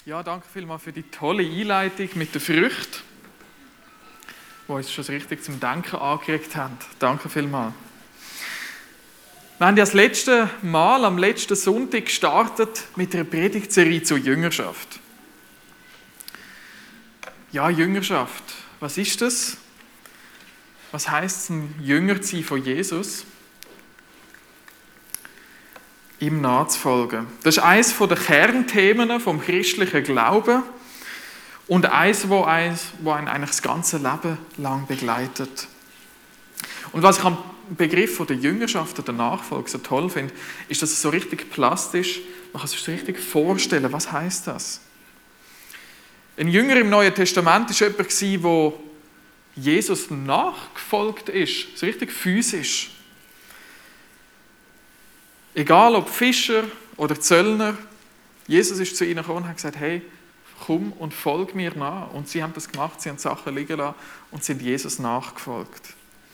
Ja, danke vielmals für die tolle Einleitung mit den Früchten, die uns schon so richtig zum Denken angeregt haben. Danke vielmals. Wir haben ja das letzte Mal, am letzten Sonntag, gestartet mit einer Predigtserie zur Jüngerschaft. Ja, Jüngerschaft, was ist das? Was heisst es, ein Jünger zu sein von Jesus? Ihm nachzufolgen. Das ist eines der Kernthemen vom christlichen Glauben und eines, wo einen eigentlich das ganze Leben lang begleitet. Und was ich am Begriff der Jüngerschaft oder Nachfolge so toll finde, ist, dass es so richtig plastisch, man kann sich so richtig vorstellen, was heisst das? Ein Jünger im Neuen Testament war jemand, der Jesus nachgefolgt ist, so richtig physisch. Egal ob Fischer oder Zöllner, Jesus ist zu ihnen gekommen und hat gesagt, hey, komm und folg mir nach. Und sie haben das gemacht, sie haben Sachen liegen lassen und sind Jesus nachgefolgt.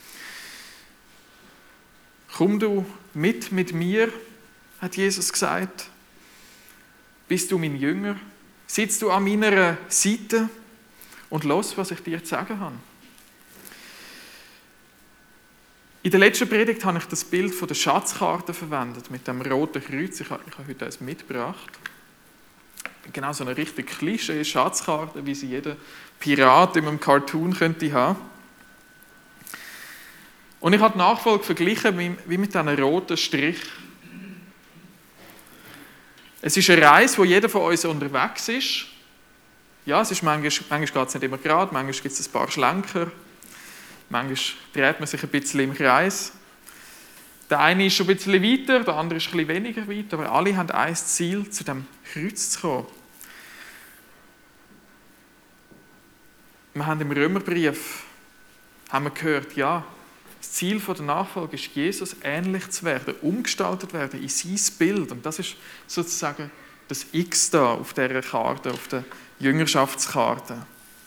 Komm du mit mir, hat Jesus gesagt. Bist du mein Jünger? Sitzt du an meiner Seite und los, was ich dir zu sagen habe. In der letzten Predigt habe ich das Bild von der Schatzkarte verwendet, mit dem roten Kreuz. Ich habe heute eins mitgebracht. Genau so eine richtig Klischee-Schatzkarte, wie sie jeder Pirat in einem Cartoon könnte haben. Und ich habe die Nachfolge verglichen wie mit diesem roten Strich. Es ist eine Reise, wo jeder von uns unterwegs ist. Ja, es ist manchmal geht es nicht immer gerade, manchmal gibt es ein paar Schlenker. Manchmal dreht man sich ein bisschen im Kreis. Der eine ist schon ein bisschen weiter, der andere ist ein bisschen weniger weit, aber alle haben ein Ziel, zu diesem Kreuz zu kommen. Wir haben im Römerbrief gehört, ja, das Ziel der Nachfolge ist, Jesus ähnlich zu werden, umgestaltet werden in sein Bild. Und das ist sozusagen das X da auf dieser Karte, auf der Jüngerschaftskarte.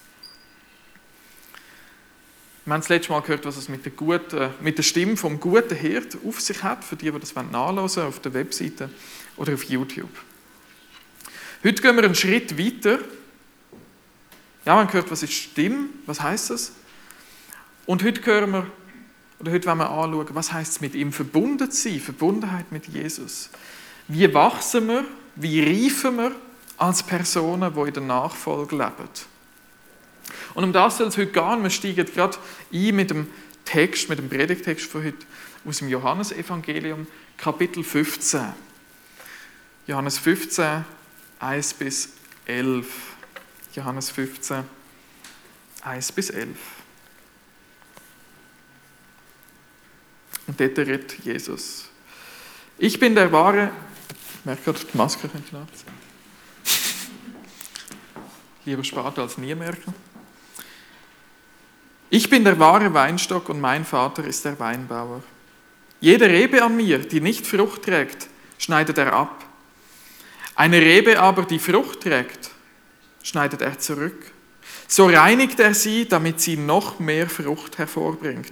Wir haben das letzte Mal gehört, was es mit der Stimme vom guten Hirt auf sich hat, für die das nachhören wollen, auf der Webseite oder auf YouTube. Heute gehen wir einen Schritt weiter. Ja, wir haben gehört, was ist Stimme, was heisst das? Und heute wollen wir anschauen, was heisst es, mit ihm verbunden zu sein, Verbundenheit mit Jesus. Wie wachsen wir, wie reifen wir als Personen, die in der Nachfolge leben? Und um das soll es heute gehen. Wir steigen gerade ein mit dem Predigtext von heute aus dem Johannesevangelium, Kapitel 15. Johannes 15, 1 bis 11. Johannes 15, 1 bis 11. Und dort redet Jesus. Ich bin der wahre... Ich merke gerade, die Maske könnte nachziehen. Lieber sparen als nie merken. Ich bin der wahre Weinstock und mein Vater ist der Weinbauer. Jede Rebe an mir, die nicht Frucht trägt, schneidet er ab. Eine Rebe aber, die Frucht trägt, schneidet er zurück. So reinigt er sie, damit sie noch mehr Frucht hervorbringt.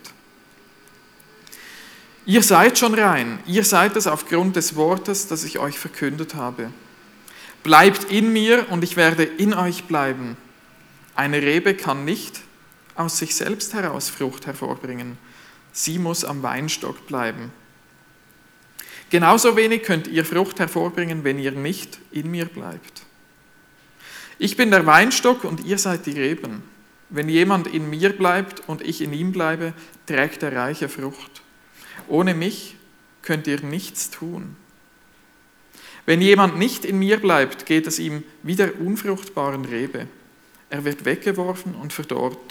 Ihr seid schon rein, ihr seid es aufgrund des Wortes, das ich euch verkündet habe. Bleibt in mir und ich werde in euch bleiben. Eine Rebe kann nicht aus sich selbst heraus Frucht hervorbringen. Sie muss am Weinstock bleiben. Genauso wenig könnt ihr Frucht hervorbringen, wenn ihr nicht in mir bleibt. Ich bin der Weinstock und ihr seid die Reben. Wenn jemand in mir bleibt und ich in ihm bleibe, trägt er reiche Frucht. Ohne mich könnt ihr nichts tun. Wenn jemand nicht in mir bleibt, geht es ihm wie der unfruchtbaren Rebe. Er wird weggeworfen und verdorrt.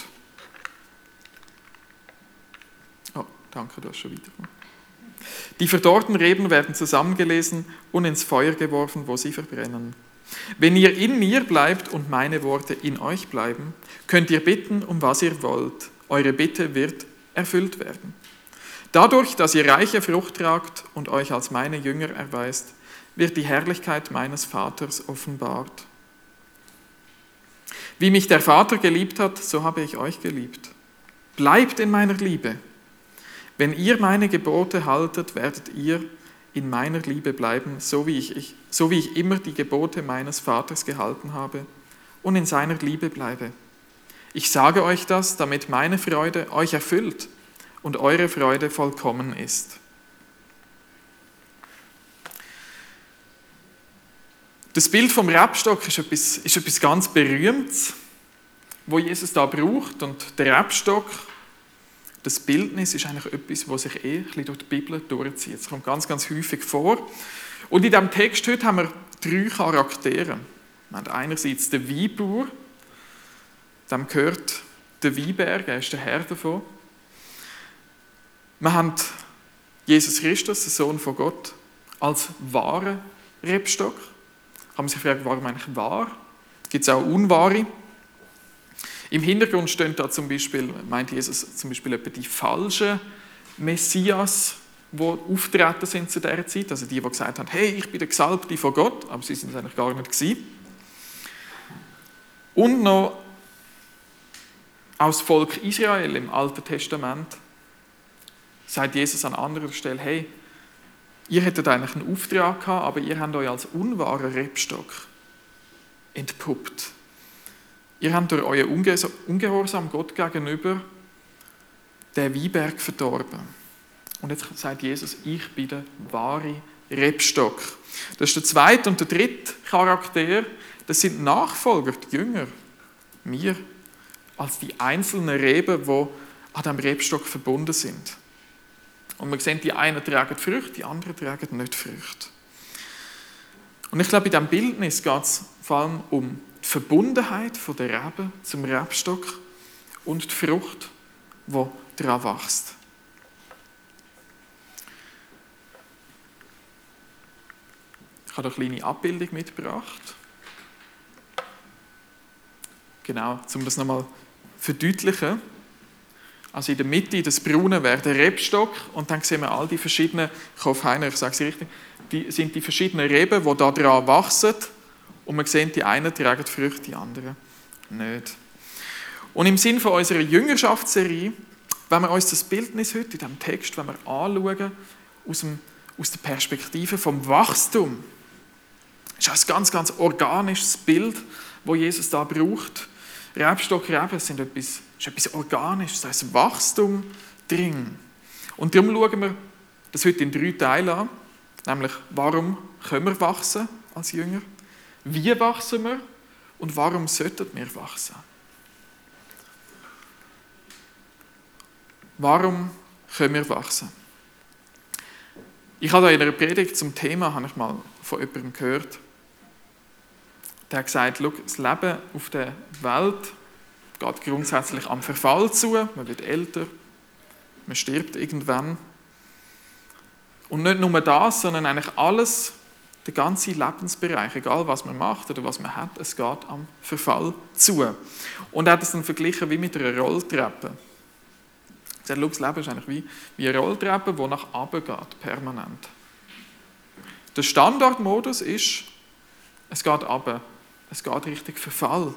Oh, danke, du hast schon weitergemacht. Die verdorrten Reben werden zusammengelesen und ins Feuer geworfen, wo sie verbrennen. Wenn ihr in mir bleibt und meine Worte in euch bleiben, könnt ihr bitten, um was ihr wollt. Eure Bitte wird erfüllt werden. Dadurch, dass ihr reiche Frucht tragt und euch als meine Jünger erweist, wird die Herrlichkeit meines Vaters offenbart. Wie mich der Vater geliebt hat, so habe ich euch geliebt. Bleibt in meiner Liebe. Wenn ihr meine Gebote haltet, werdet ihr in meiner Liebe bleiben, so wie ich immer die Gebote meines Vaters gehalten habe und in seiner Liebe bleibe. Ich sage euch das, damit meine Freude euch erfüllt und eure Freude vollkommen ist. Das Bild vom Rebstock ist etwas ganz Berühmtes, wo Jesus da braucht. Und der Rebstock, das Bildnis, ist eigentlich etwas, was sich ein bisschen durch die Bibel durchzieht. Es kommt ganz, ganz häufig vor. Und in diesem Text heute haben wir 3 Charaktere. Wir haben einerseits den Weinbauer, dem gehört der Weinberg, er ist der Herr davon. Wir haben Jesus Christus, den Sohn von Gott, als wahren Rebstock. Kann man sich fragen, warum eigentlich wahr? Gibt es auch unwahre? Im Hintergrund stehen da zum Beispiel, meint Jesus zum Beispiel etwa die falschen Messias, die auftreten sind zu dieser Zeit. Also die gesagt haben, hey, ich bin der Gesalbte von Gott, aber sie sind es eigentlich gar nicht gewesen. Und noch aus Volk Israel im Alten Testament sagt Jesus an anderer Stelle, hey, ihr hättet eigentlich einen Auftrag gehabt, aber ihr habt euch als unwahrer Rebstock entpuppt. Ihr habt durch euren Ungehorsam Gott gegenüber den Weinberg verdorben. Und jetzt sagt Jesus, ich bin der wahre Rebstock. Das ist der zweite und der dritte Charakter. Das sind Nachfolger, die Jünger. Wir als die einzelnen Reben, die an diesem Rebstock verbunden sind. Und wir sehen, die einen tragen Früchte, die anderen tragen nicht Früchte. Und ich glaube, in diesem Bildnis geht es vor allem um die Verbundenheit der Reben zum Rebstock und die Frucht, die daran wächst. Ich habe eine kleine Abbildung mitgebracht. Genau, um das nochmal zu verdeutlichen. Also in der Mitte, das Braune, wäre der Rebstock und dann sehen wir all die verschiedenen, ich hoffe, Heiner, ich sage es richtig, sind die verschiedenen Reben, die da dran wachsen und wir sehen, die einen tragen Früchte, die anderen nicht. Und im Sinne von unserer Jüngerschaftsserie, wenn wir uns das Bildnis heute in diesem Text wenn wir anschauen, aus der Perspektive vom Wachstum, ist ein ganz, ganz organisches Bild, das Jesus da braucht. Rebstock, Reben ist etwas Organisches, da ist ein Wachstum drin. Und darum schauen wir das heute in 3 Teilen an, nämlich warum können wir wachsen als Jünger, wie wachsen wir und warum sollten wir wachsen. Warum können wir wachsen? Ich habe da in einer Predigt zum Thema, habe ich mal von jemandem gehört, der hat gesagt, das Leben auf der Welt geht grundsätzlich am Verfall zu. Man wird älter, man stirbt irgendwann. Und nicht nur das, sondern eigentlich alles, der ganze Lebensbereich, egal was man macht oder was man hat, es geht am Verfall zu. Und er hat es dann verglichen wie mit einer Rolltreppe. Er sagt, das Leben ist eigentlich wie eine Rolltreppe, die nach oben geht, permanent. Der Standardmodus ist, es geht runter. Es geht Richtung Verfall.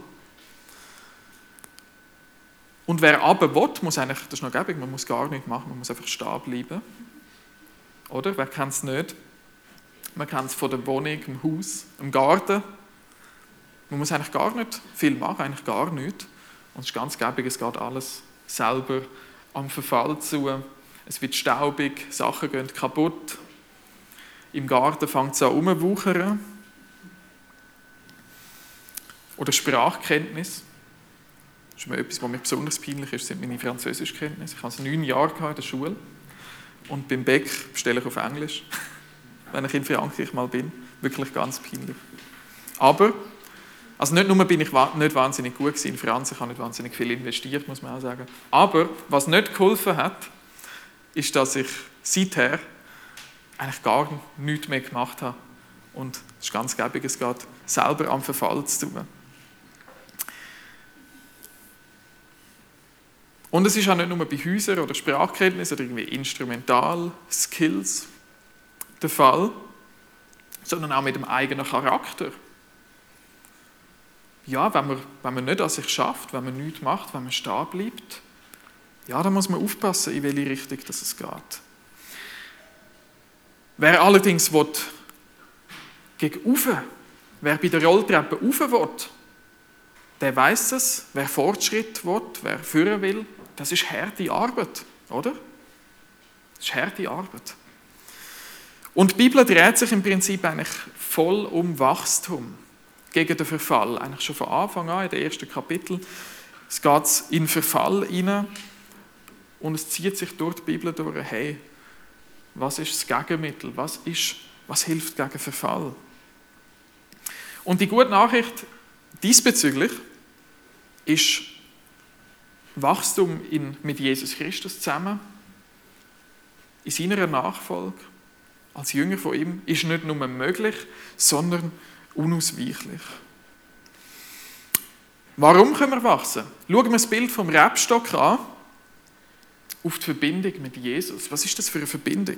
Und wer runter will, muss eigentlich, das ist noch gäbig, man muss gar nichts machen, man muss einfach stehen bleiben. Oder? Wer kennt es nicht? Man kennt es von der Wohnung, im Haus, im Garten. Man muss eigentlich gar nicht viel machen, eigentlich gar nichts. Und es ist ganz gäbig, es geht alles selber am Verfall zu. Es wird staubig, Sachen gehen kaputt. Im Garten fängt es an rumzuwuchern. Oder Sprachkenntnis. Das ist mir etwas, was mir besonders peinlich ist, sind meine Französischkenntnisse. Ich habe es 9 Jahre in der Schule. Und beim Bäck bestelle ich auf Englisch, wenn ich in Frankreich mal bin. Wirklich ganz peinlich. Aber, also nicht nur bin ich nicht wahnsinnig gut gewesen in Franz, ich habe nicht wahnsinnig viel investiert, muss man auch sagen. Aber was nicht geholfen hat, ist, dass ich seither eigentlich gar nichts mehr gemacht habe. Und es ist ganz gäbig, es geht selber am Verfall zu tun. Und es ist auch nicht nur bei Häusern oder Sprachkenntnissen oder irgendwie Instrumental-Skills der Fall, sondern auch mit dem eigenen Charakter. Ja, wenn man nicht an sich schafft, wenn man nichts macht, wenn man stehen bleibt, ja, dann muss man aufpassen, in welche Richtung das es geht. Wer allerdings gegen rauf, wer bei der Rolltreppe rauf will, der weiss es, wer Fortschritt will, wer führen will, das ist harte Arbeit, oder? Das ist harte Arbeit. Und die Bibel dreht sich im Prinzip eigentlich voll um Wachstum gegen den Verfall. Eigentlich schon von Anfang an, in den ersten Kapitel. Es geht in den Verfall hinein und es zieht sich durch die Bibel durch. Hey, was ist das Gegenmittel? Was hilft gegen Verfall? Und die gute Nachricht diesbezüglich ist Wachstum mit Jesus Christus zusammen, in seiner Nachfolge, als Jünger von ihm, ist nicht nur möglich, sondern unausweichlich. Warum können wir wachsen? Schauen wir das Bild vom Rebstock an, auf die Verbindung mit Jesus. Was ist das für eine Verbindung?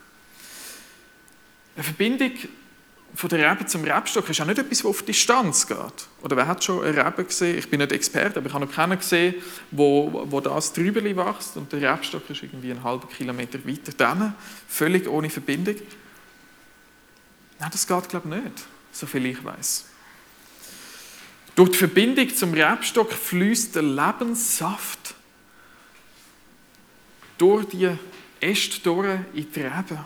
Eine Verbindung von der Rebe zum Rebstock ist auch nicht etwas, das auf Distanz geht. Oder wer hat schon eine Rebe gesehen? Ich bin nicht Experte, aber ich habe noch keinen gesehen, wo das Trübeli wächst und der Rebstock ist irgendwie einen halben Kilometer weiter dran, völlig ohne Verbindung. Nein, das geht, glaube ich, nicht, soviel ich weiß. Durch die Verbindung zum Rebstock fließt der Lebenssaft durch die Äste durch in die Rebe.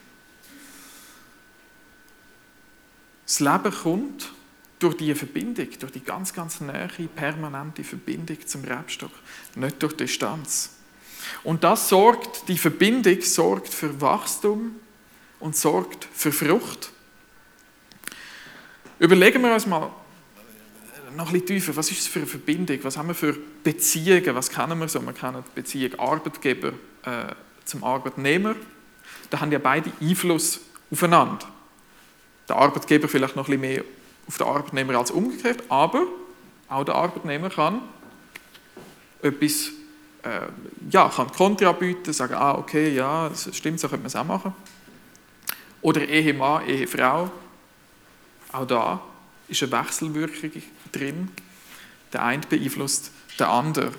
Das Leben kommt durch diese Verbindung, durch die ganz, ganz nahe, permanente Verbindung zum Rebstock, nicht durch Distanz. Und die Verbindung sorgt für Wachstum und sorgt für Frucht. Überlegen wir uns mal noch ein bisschen tiefer, was ist es für eine Verbindung, was haben wir für Beziehungen, was kennen wir so? Wir kennen die Beziehung Arbeitgeber zum Arbeitnehmer. Da haben ja beide Einfluss aufeinander. Der Arbeitgeber vielleicht noch ein bisschen mehr auf den Arbeitnehmer als umgekehrt, aber auch der Arbeitnehmer kann etwas, kann Kontra bieten, sagen, okay, ja, das stimmt, so könnte man es auch machen. Oder Ehemann, Ehefrau, auch da ist eine Wechselwirkung drin. Der eine beeinflusst den anderen.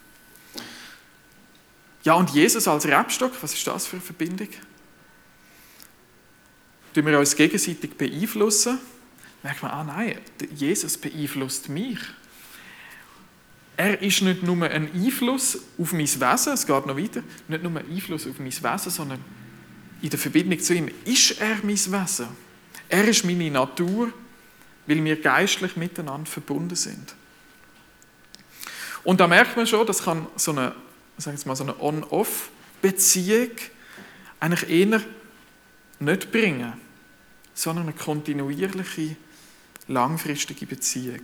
Ja, und Jesus als Rebstock, was ist das für eine Verbindung? Tun wir uns gegenseitig beeinflussen, merkt man, nein, Jesus beeinflusst mich. Er ist nicht nur ein Einfluss auf mein Wesen, es geht noch weiter, nicht nur ein Einfluss auf mein Wesen, sondern in der Verbindung zu ihm ist er mein Wesen. Er ist meine Natur, weil wir geistlich miteinander verbunden sind. Und da merkt man schon, das kann so eine On-Off-Beziehung eigentlich eher nicht bringen, sondern eine kontinuierliche, langfristige Beziehung.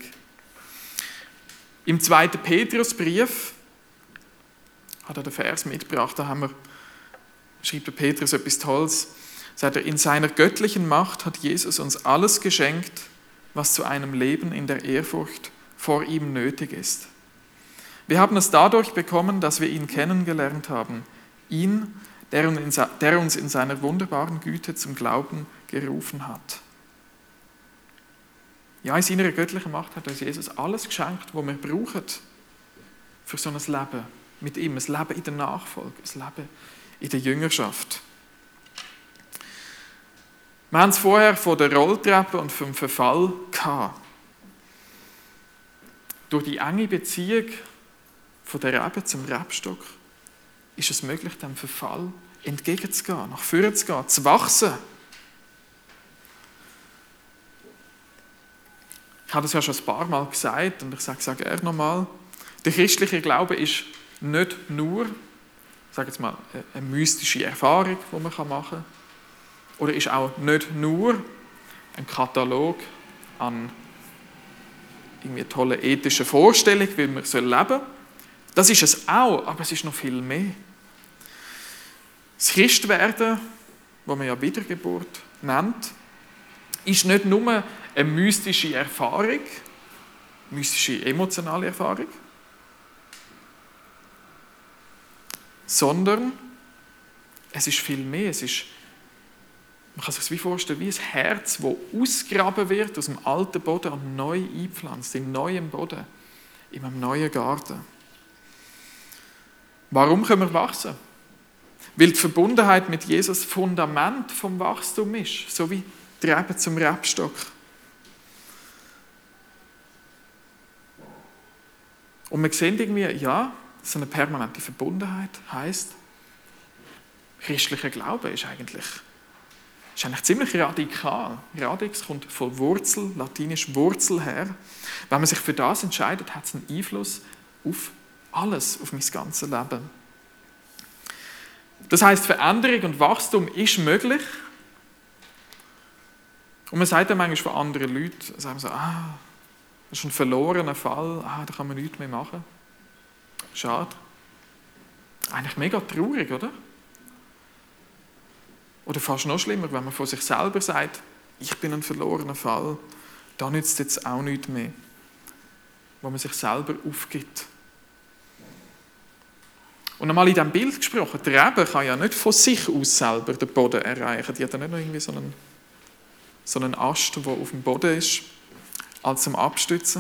Im 2. Petrusbrief hat er den Vers mitgebracht, schreibt der Petrus etwas Tolles, sagt er, in seiner göttlichen Macht hat Jesus uns alles geschenkt, was zu einem Leben in der Ehrfurcht vor ihm nötig ist. Wir haben es dadurch bekommen, dass wir ihn kennengelernt haben, ihn, der uns in seiner wunderbaren Güte zum Glauben gerufen hat. Ja, in seiner göttlichen Macht hat uns Jesus alles geschenkt, was wir brauchen für so ein Leben mit ihm, ein Leben in der Nachfolge, ein Leben in der Jüngerschaft. Wir haben es vorher von der Rolltreppe und vom Verfall gehabt. Durch die enge Beziehung von der Rebe zum Rebstock ist es möglich, dem Verfall entgegenzugehen, nach vorne zu gehen, zu wachsen. Ich habe das ja schon ein paar Mal gesagt und ich sage es auch gerne nochmal. Der christliche Glaube ist nicht nur, sage jetzt mal, eine mystische Erfahrung, die man machen kann, oder ist auch nicht nur ein Katalog an irgendwie tollen ethischen Vorstellungen, wie man leben soll. Das ist es auch, aber es ist noch viel mehr. Das Christwerden, das man ja Wiedergeburt nennt, ist nicht nur eine mystische Erfahrung, mystische emotionale Erfahrung, sondern es ist viel mehr. Man kann sich das wie vorstellen, wie ein Herz, das ausgegraben wird aus dem alten Boden und neu eingepflanzt, in neuem Boden, in einem neuen Garten. Warum können wir wachsen? Weil die Verbundenheit mit Jesus Fundament vom Wachstum ist, so wie die Rebe zum Rebstock. Und wir sehen irgendwie, ja, so eine permanente Verbundenheit heisst, christlicher Glaube ist eigentlich ziemlich radikal. Radix kommt von Wurzel, latinisch Wurzel her. Wenn man sich für das entscheidet, hat es einen Einfluss auf alles, auf mein ganzes Leben. Das heisst, Veränderung und Wachstum ist möglich. Und man sagt dann manchmal von anderen Leuten, sagen so, das ist ein verlorener Fall, da kann man nichts mehr machen. Schade. Eigentlich mega traurig, oder? Oder fast noch schlimmer, wenn man von sich selber sagt, ich bin ein verlorener Fall, da nützt jetzt auch nichts mehr. Wo man sich selber aufgibt. Und einmal in diesem Bild gesprochen, die Rebe kann ja nicht von sich aus selber den Boden erreichen. Die hat ja nicht noch irgendwie so einen Ast, der auf dem Boden ist, als zum Abstützen.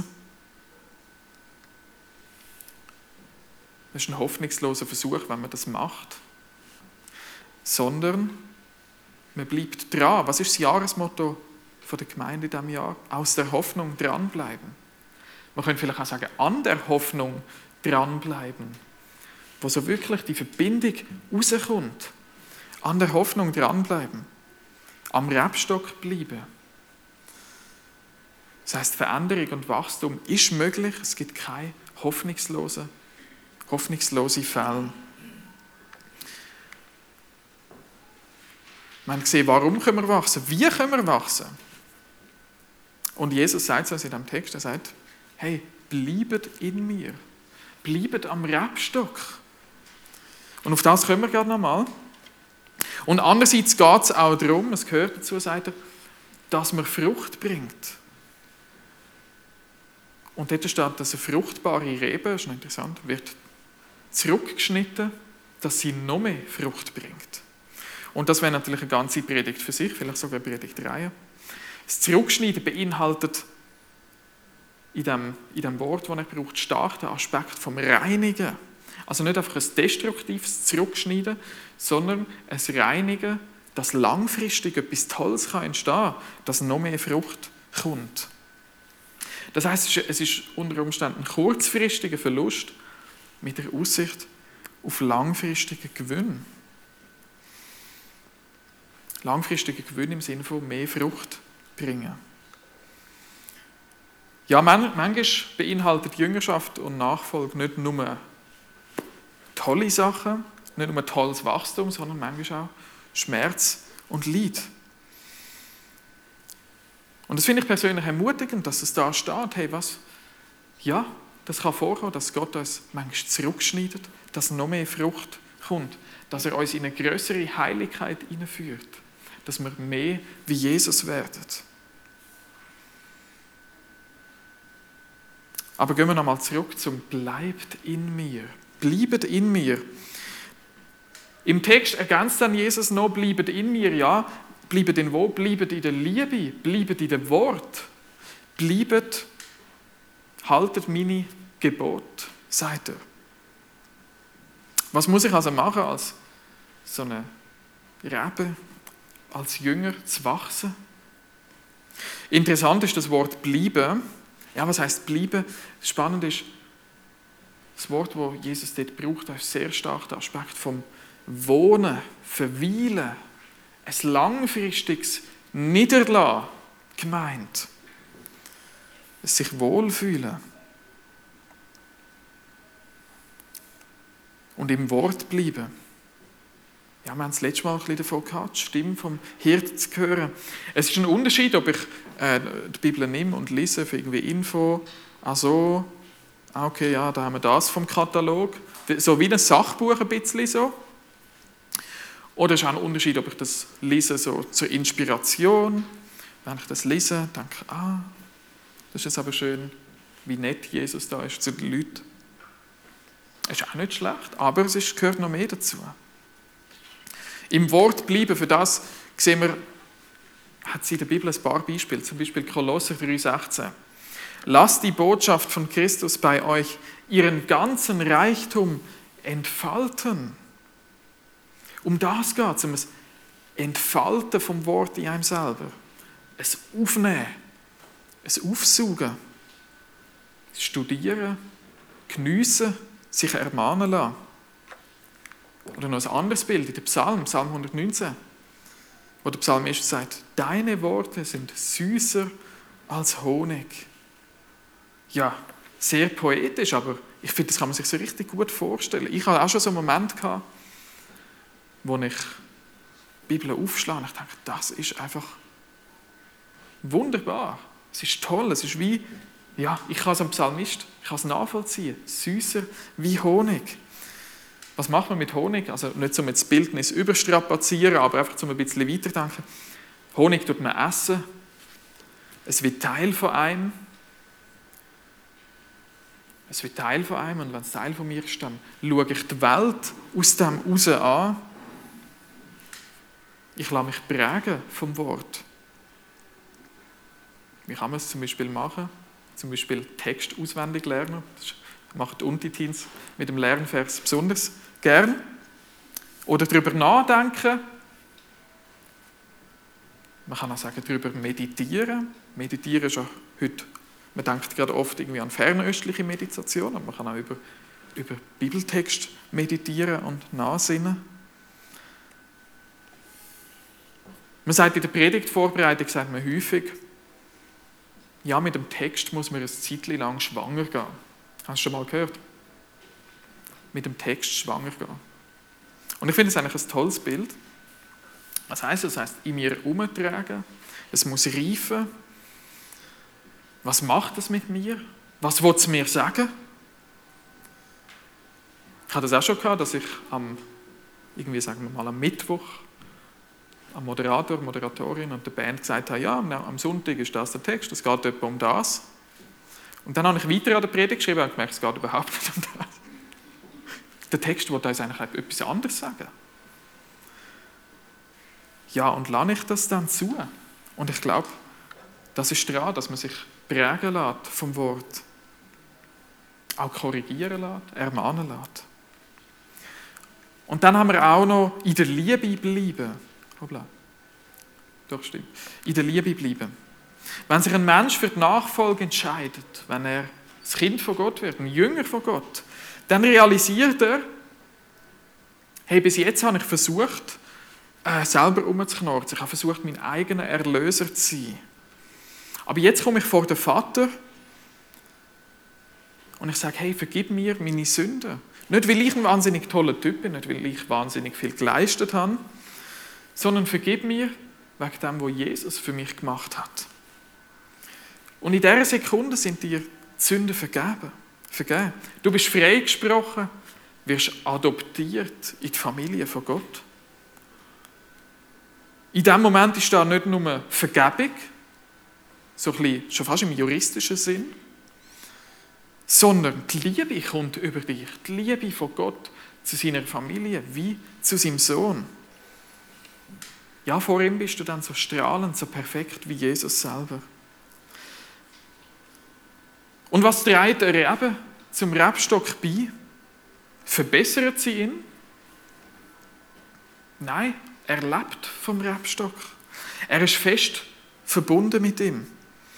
Das ist ein hoffnungsloser Versuch, wenn man das macht. Sondern man bleibt dran. Was ist das Jahresmotto der Gemeinde in diesem Jahr? Aus der Hoffnung dranbleiben. Man könnte vielleicht auch sagen, an der Hoffnung dranbleiben. Wo so wirklich die Verbindung rauskommt. An der Hoffnung dranbleiben. Am Rebstock bleiben. Das heisst, Veränderung und Wachstum ist möglich. Es gibt keine hoffnungslose Fälle. Wir haben gesehen, warum können wir wachsen? Wie können wir wachsen? Und Jesus sagt es uns in diesem Text, er sagt, hey, bleibet in mir. Bleibet am Rebstock. Und auf das kommen wir gerade nochmal. Und andererseits geht es auch darum, es gehört dazu, sagt er, dass man Frucht bringt. Und dort steht, dass eine fruchtbare Rebe, das ist noch interessant, wird zurückgeschnitten, dass sie noch mehr Frucht bringt. Und das wäre natürlich eine ganze Predigt für sich, vielleicht sogar eine Predigtreihe. Das Zurückschneiden beinhaltet in dem Wort, das er braucht, stark den Aspekt vom Reinigen. Also nicht einfach ein destruktives Zurückschneiden, sondern ein Reinigen, dass langfristig etwas Tolles entstehen kann, dass noch mehr Frucht kommt. Das heisst, es ist unter Umständen ein kurzfristiger Verlust mit der Aussicht auf langfristigen Gewinn. Langfristiger Gewinn im Sinne von mehr Frucht bringen. Ja, manchmal beinhaltet Jüngerschaft und Nachfolge nicht nur tolle Sachen, nicht nur tolles Wachstum, sondern manchmal auch Schmerz und Leid. Und das finde ich persönlich ermutigend, dass es da steht, hey, was? Ja, das kann vorkommen, dass Gott uns manchmal zurückschneidet, dass noch mehr Frucht kommt, dass er uns in eine größere Heiligkeit hineinführt, dass wir mehr wie Jesus werden. Aber gehen wir nochmal zurück zum Bleibt in mir. Bleibet in mir. Im Text ergänzt dann Jesus noch, bleibet in mir, ja. Bleibet in wo? Bleibet in der Liebe, bleibet in dem Wort. Bleibet, haltet meine Gebote, sagt er. Was muss ich also machen als so eine Rebe, als Jünger zu wachsen? Interessant ist das Wort bleiben. Ja, was heisst bleiben? Spannend ist, das Wort, das Jesus dort braucht, ist sehr stark der Aspekt vom Wohnen, Verweilen, ein langfristiges Niederlassen gemeint. Es sich wohlfühlen. Und im Wort bleiben. Ja, wir haben das letzte Mal ein bisschen davon gehabt, die Stimme vom Hirten zu hören. Es ist ein Unterschied, ob ich die Bibel nehme und lese für irgendwie Info. Also, okay, ja, da haben wir das vom Katalog. So wie ein Sachbuch ein bisschen so. Oder es ist auch ein Unterschied, ob ich das lese so zur Inspiration. Wenn ich das lese, denke ich, das ist jetzt aber schön, wie nett Jesus da ist zu den Leuten. Es ist auch nicht schlecht, aber es gehört noch mehr dazu. Im Wort bleiben, für das sehen wir, hat sie in der Bibel ein paar Beispiele, zum Beispiel Kolosser 3,16. Lasst die Botschaft von Christus bei euch ihren ganzen Reichtum entfalten. Um das geht es, um das Entfalten vom Wort in einem selber. Es Aufnehmen, es Aufsaugen, es Studieren, Geniessen, sich ermahnen lassen. Oder noch ein anderes Bild in dem Psalm 119, wo der Psalmist sagt, deine Worte sind süßer als Honig. Ja, sehr poetisch, aber ich finde, das kann man sich so richtig gut vorstellen. Ich hatte auch schon so einen Moment gehabt, wo ich die Bibel aufschlage und ich denke, das ist einfach wunderbar. Es ist toll, es ist wie, ja, ich kann es am Psalmist, ich kann es nachvollziehen, süßer wie Honig. Was macht man mit Honig? Also nicht um das Bildnis überstrapazieren, aber einfach um ein bisschen weiterdenken. Honig tut man essen, es wird Teil von einem. Es wird Teil von einem und wenn es Teil von mir ist, dann schaue ich die Welt aus dem raus an. Ich lasse mich prägen vom Wort. Wie kann man es zum Beispiel machen? Zum Beispiel Text auswendig lernen. Das macht Unti-Teens mit dem Lernvers besonders gern. Oder darüber nachdenken. Man kann auch sagen, darüber meditieren. Meditieren ist ja heute, man denkt gerade oft irgendwie an fernöstliche Meditation, aber man kann auch über Bibeltext meditieren und nachsinnen. Man sagt in der Predigtvorbereitung, sagt man häufig, ja, mit dem Text muss man ein Zeitchen lang schwanger gehen. Hast du schon mal gehört? Mit dem Text schwanger gehen. Und ich finde es eigentlich ein tolles Bild. Was heisst das? Das heisst, in mir herumtragen, es muss reifen. Was macht das mit mir? Was will es mir sagen? Ich hatte das auch schon gehabt, dass ich am Mittwoch am Moderator, Moderatorin und der Band gesagt habe, ja, am Sonntag ist das der Text, es geht etwa um das. Und dann habe ich weiter an der Predigt geschrieben und gemerkt, es geht überhaupt nicht um das. Der Text will uns eigentlich etwas anderes sagen. Ja, und lasse ich das dann zu? Und ich glaube, das ist dran, dass man sich prägen lässt vom Wort. Auch korrigieren lässt, ermahnen lässt. Und dann haben wir auch noch in der Liebe bleiben. Hoppla. Doch, stimmt. In der Liebe bleiben. Wenn sich ein Mensch für die Nachfolge entscheidet, wenn er das Kind von Gott wird, ein Jünger von Gott, dann realisiert er, hey, bis jetzt habe ich versucht, selber rumzuknurren. Ich habe versucht, mein eigener Erlöser zu sein. Aber jetzt komme ich vor den Vater und ich sage, hey, vergib mir meine Sünden. Nicht, weil ich ein wahnsinnig toller Typ bin, nicht, weil ich wahnsinnig viel geleistet habe, sondern vergib mir wegen dem, was Jesus für mich gemacht hat. Und in dieser Sekunde sind dir die Sünden vergeben. Du bist freigesprochen, wirst adoptiert in die Familie von Gott. In diesem Moment ist da nicht nur Vergebung, so ein bisschen, schon fast im juristischen Sinn, sondern die Liebe kommt über dich. Die Liebe von Gott zu seiner Familie wie zu seinem Sohn. Ja, vor ihm bist du dann so strahlend, so perfekt wie Jesus selber. Und was trägt er eben zum Rebstock bei? Verbessert sie ihn? Nein, er lebt vom Rebstock. Er ist fest verbunden mit ihm.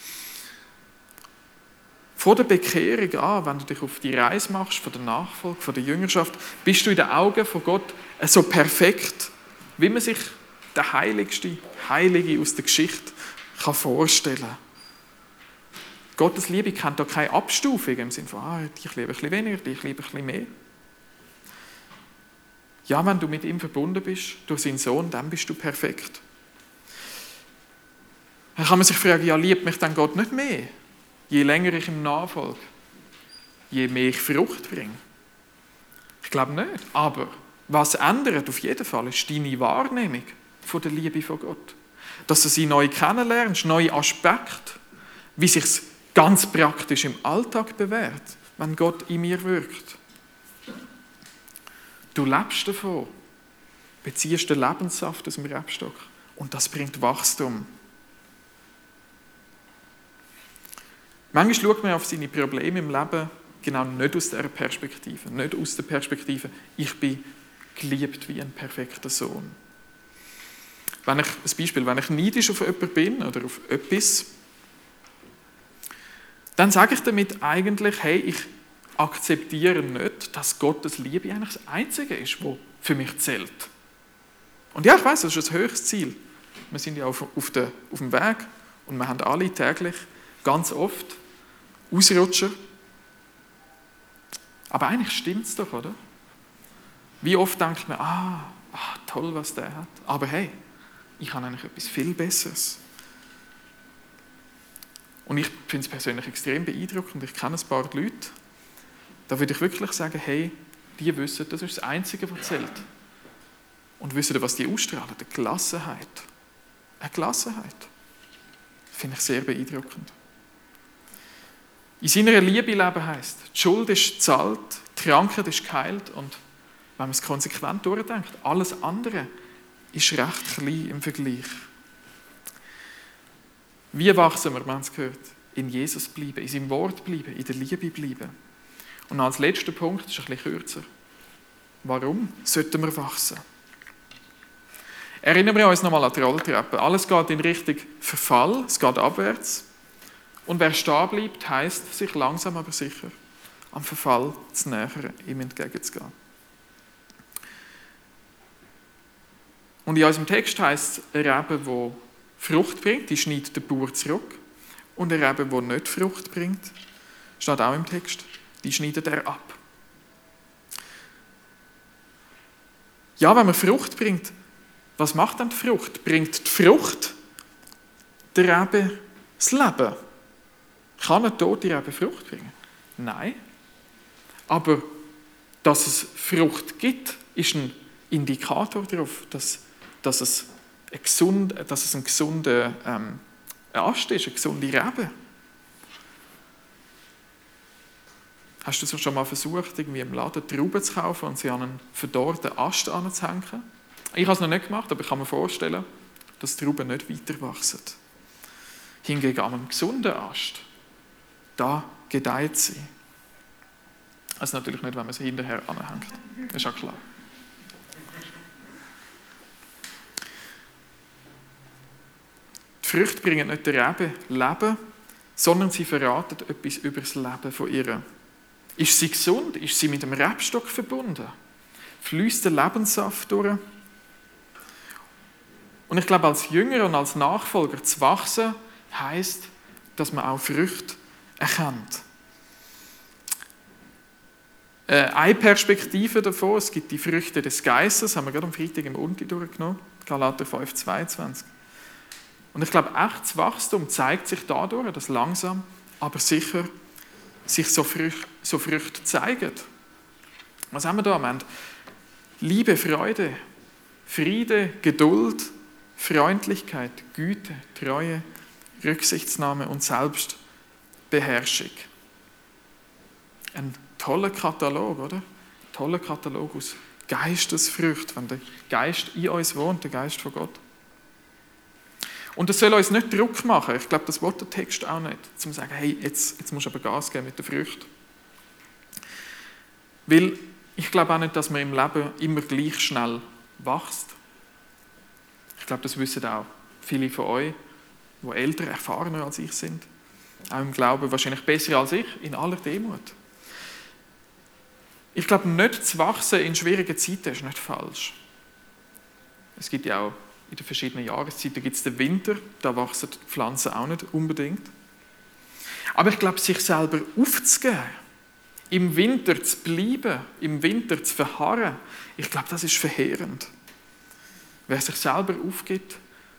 Von der Bekehrung an, wenn du dich auf die Reise machst, von der Nachfolge, von der Jüngerschaft, bist du in den Augen von Gott so perfekt, wie man sich der Heilige aus der Geschichte vorstellen kann. Gottes Liebe kennt da keine Abstufung im Sinne von, dich liebe ein bisschen weniger, dich liebe ein bisschen mehr. Ja, wenn du mit ihm verbunden bist, durch seinen Sohn, dann bist du perfekt. Dann kann man sich fragen, ja, liebt mich dann Gott nicht mehr? Je länger ich ihm nachfolge, je mehr ich Frucht bringe. Ich glaube nicht. Aber was ändert auf jeden Fall, ist deine Wahrnehmung von der Liebe von Gott. Dass du sie neu kennenlernst, neue Aspekte, wie sich es ganz praktisch im Alltag bewährt, wenn Gott in mir wirkt. Du lebst davon, beziehst den Lebenssaft aus dem Rebstock und das bringt Wachstum. Manchmal schaut man auf seine Probleme im Leben genau nicht aus dieser Perspektive, nicht aus der Perspektive, ich bin geliebt wie ein perfekter Sohn. Wenn ich neidisch auf jemanden bin oder auf etwas, dann sage ich damit eigentlich, hey, ich akzeptiere nicht, dass Gottes Liebe eigentlich das Einzige ist, was für mich zählt. Und ja, ich weiß, das ist ein höchstes Ziel. Wir sind ja auf dem Weg und wir haben alle täglich, ganz oft, Ausrutscher. Aber eigentlich stimmt es doch, oder? Wie oft denkt man, toll, was der hat. Aber hey, ich habe eigentlich etwas viel Besseres. Und ich finde es persönlich extrem beeindruckend. Ich kenne ein paar Leute, da würde ich wirklich sagen, hey, die wissen, das ist das Einzige, was zählt. Und wissen, was die ausstrahlen? Eine Gelassenheit. Eine Gelassenheit. Finde ich sehr beeindruckend. In seiner Liebe leben heisst, die Schuld ist gezahlt, die Krankheit ist geheilt und wenn man es konsequent durchdenkt, alles andere ist recht klein im Vergleich. Wie wachsen wir, wir haben es gehört? In Jesus bleiben, in seinem Wort bleiben, in der Liebe bleiben. Und als letzter Punkt, das ist ein bisschen kürzer. Warum sollten wir wachsen? Erinnern wir uns nochmal an die Rolltreppe. Alles geht in Richtung Verfall, es geht abwärts. Und wer stehen bleibt, heisst, sich langsam aber sicher am Verfall zu nähern, ihm entgegenzugehen. Und in unserem Text heisst es, eine Rebe, die Frucht bringt, die schneidet der Bauer zurück. Und eine Rebe, die nicht Frucht bringt, steht auch im Text, die schneidet er ab. Ja, wenn man Frucht bringt, was macht dann die Frucht? Bringt die Frucht der Rebe das Leben? Kann eine tote Rebe Frucht bringen? Nein. Aber dass es Frucht gibt, ist ein Indikator darauf, dass es ein gesunder Ast ist, eine gesunde Rebe. Hast du es schon mal versucht, irgendwie im Laden Trauben zu kaufen und sie an einen verdorrten Ast anzuhängen? Ich habe es noch nicht gemacht, aber ich kann mir vorstellen, dass Trauben nicht weiter wachsen. Hingegen an einem gesunden Ast, da gedeiht sie. Also natürlich nicht, wenn man sie hinterher anhängt. Das ist ja klar. Die Früchte bringen nicht der Rebe Leben, sondern sie verraten etwas über das Leben von ihr. Ist sie gesund? Ist sie mit dem Rebstock verbunden? Fließt der Lebenssaft durch? Und ich glaube, als Jünger und als Nachfolger zu wachsen, heisst, dass man auch Früchte erkennt. Eine Perspektive davon, es gibt die Früchte des Geistes, haben wir gerade am Freitag im Unti durchgenommen, Galater 5,22. Und ich glaube, echtes Wachstum zeigt sich dadurch, dass langsam, aber sicher sich so Früchte zeigen. Was haben wir da? Wir haben Liebe, Freude, Friede, Geduld, Freundlichkeit, Güte, Treue, Rücksichtsnahme und Selbstbeherrschung. Ein toller Katalog, oder? Ein toller Katalog aus Geistesfrüchten, wenn der Geist in uns wohnt, der Geist von Gott. Und das soll uns nicht Druck machen. Ich glaube, das will der Text auch nicht, zum zu sagen, hey, jetzt musst du aber Gas geben mit der Früchten. Weil ich glaube auch nicht, dass man im Leben immer gleich schnell wächst. Ich glaube, das wissen auch viele von euch, die älter, erfahrener als ich sind. Auch im Glauben wahrscheinlich besser als ich, in aller Demut. Ich glaube, nicht zu wachsen in schwierigen Zeiten ist nicht falsch. Es gibt ja auch in den verschiedenen Jahreszeiten gibt es den Winter, da wachsen die Pflanzen auch nicht unbedingt. Aber ich glaube, sich selber aufzugeben, im Winter zu bleiben, im Winter zu verharren, ich glaube, das ist verheerend. Wer sich selber aufgibt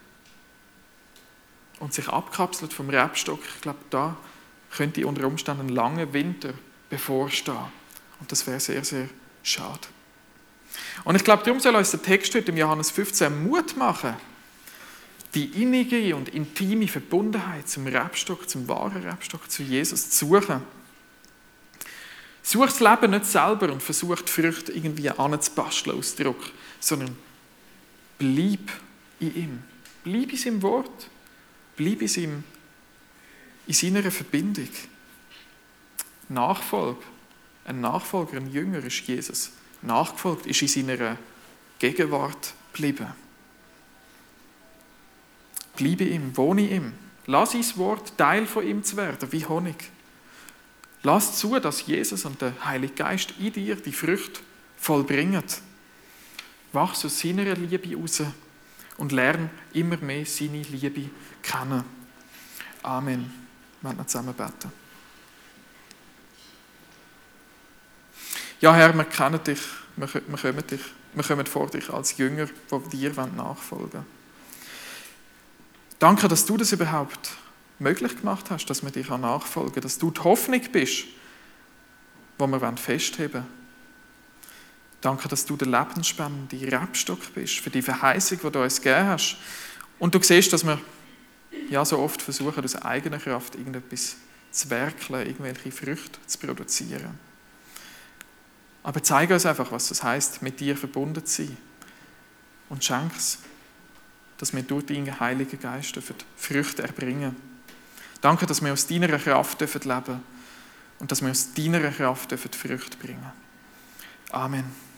und sich abkapselt vom Rebstock, ich glaube, da könnte unter Umständen ein langer Winter bevorstehen. Und das wäre sehr, sehr schade. Und ich glaube, darum soll uns der Text heute im Johannes 15 Mut machen, die innige und intime Verbundenheit zum Rebstock, zum wahren Rebstock, zu Jesus zu suchen. Such das Leben nicht selber und versuch die Früchte irgendwie anzubasteln aus Druck, sondern bleib in ihm. Bleib in seinem Wort. Bleib in seiner Verbindung. Nachfolge. Ein Nachfolger, ein Jünger ist Jesus nachgefolgt, ist in seiner Gegenwart geblieben. Bleibe ihm, wohne ihm. Lass sein Wort Teil von ihm zu werden, wie Honig. Lass zu, dass Jesus und der Heilige Geist in dir die Früchte vollbringen. Wachs aus seiner Liebe raus und lerne immer mehr seine Liebe kennen. Amen. Wir werden zusammen beten. Ja, Herr, wir kennen dich, wir kommen vor dich als Jünger, die dir nachfolgen wollen. Danke, dass du das überhaupt möglich gemacht hast, dass wir dir nachfolgen können, dass du die Hoffnung bist, die wir festheben wollen. Danke, dass du der lebensspannende Rebstock bist für die Verheißung, die du uns gegeben hast. Und du siehst, dass wir ja so oft versuchen, aus eigener Kraft irgendetwas zu werkeln, irgendwelche Früchte zu produzieren. Aber zeige uns einfach, was das heisst, mit dir verbunden zu sein. Und schenk es, dass wir durch deinen Heiligen Geist Früchte erbringen. Danke, dass wir aus deiner Kraft leben dürfen und dass wir aus deiner Kraft Früchte bringen. Amen.